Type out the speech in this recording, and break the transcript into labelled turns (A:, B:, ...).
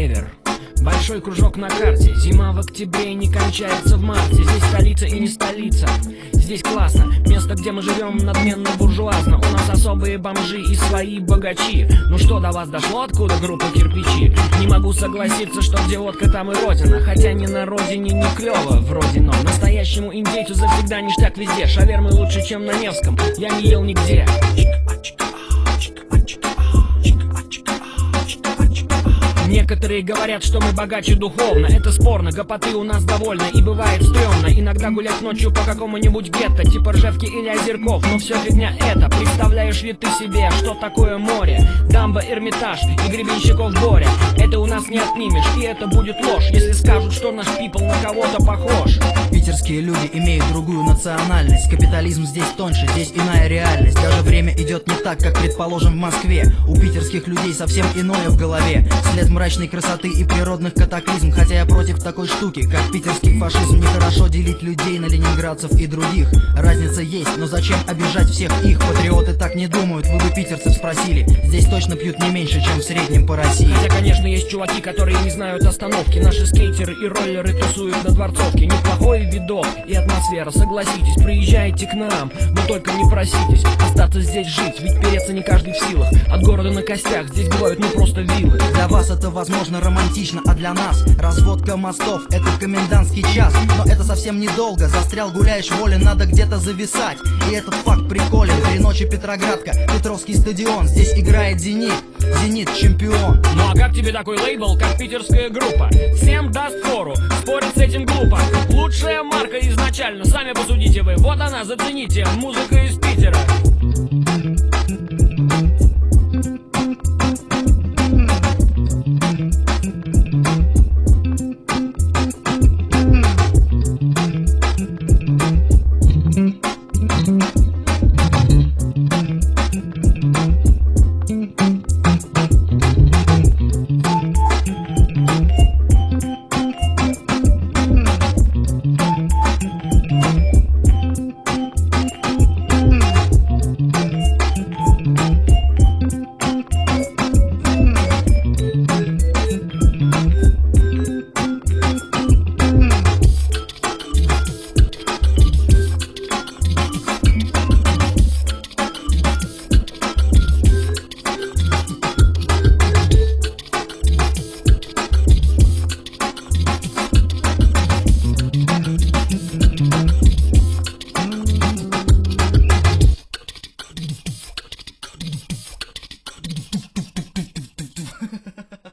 A: Север. Большой кружок на карте. Зима в октябре не кончается в марте. Здесь столица и не столица. Здесь классно, место, где мы живем, надменно-буржуазно. У нас особые бомжи и свои богачи. Ну что, до вас дошло, откуда группа кирпичи? Не могу согласиться, что где водка, там и родина. Хотя ни на родине не клево вроде, но настоящему индейцу завсегда ништяк везде. Шавермы лучше, чем на Невском, я не ел нигде. Некоторые говорят, что мы богаче духовно. Это спорно, гопоты у нас довольно и бывает стрёмно. Иногда гулять ночью по какому-нибудь гетто, типа Ржевки или Озерков, но все фигня это. Представляешь ли ты себе, что такое море? Дамба, Эрмитаж и Гребенщиков Боря. Это у нас не отнимешь, и это будет ложь, если скажут, что наш people на кого-то похож.
B: Питерские люди имеют другую национальность. Капитализм здесь тоньше, здесь иная реальность. Даже время идет не так, как предположим в Москве. У питерских людей совсем иное в голове. След мрачной красоты и природных катаклизм. Хотя я против такой штуки, как питерский фашизм. Нехорошо делить людей на ленинградцев и других. Разница есть, но зачем обижать всех их? Патриоты так не думают, вы бы питерцев спросили. Здесь точно пьют не меньше, чем в среднем по России.
A: Хотя, конечно, есть чуваки, которые не знают остановки. Наши скейтеры и роллеры тусуют на Дворцовке. Неплохой видок и атмосфера, согласитесь. Приезжайте к нам, но только не проситесь остаться здесь жить, ведь переться не каждый в силах. От города на костях здесь бывают не просто виллы.
B: Для вас это возможно романтично, а для нас разводка мостов — это комендантский час. Но это совсем недолго, застрял, гуляешь волен, надо где-то зависать. И этот факт приколен. 3 ночи Петроградка, Петровский стадион. Здесь играет Зенит, Зенит чемпион.
A: Ну а как тебе такой лейбл, как питерская группа? Всем даст фору, спорить с этим глупо. Лучшая марка изначально, сами посудите вы. Вот она, зацените, музыка из Питера.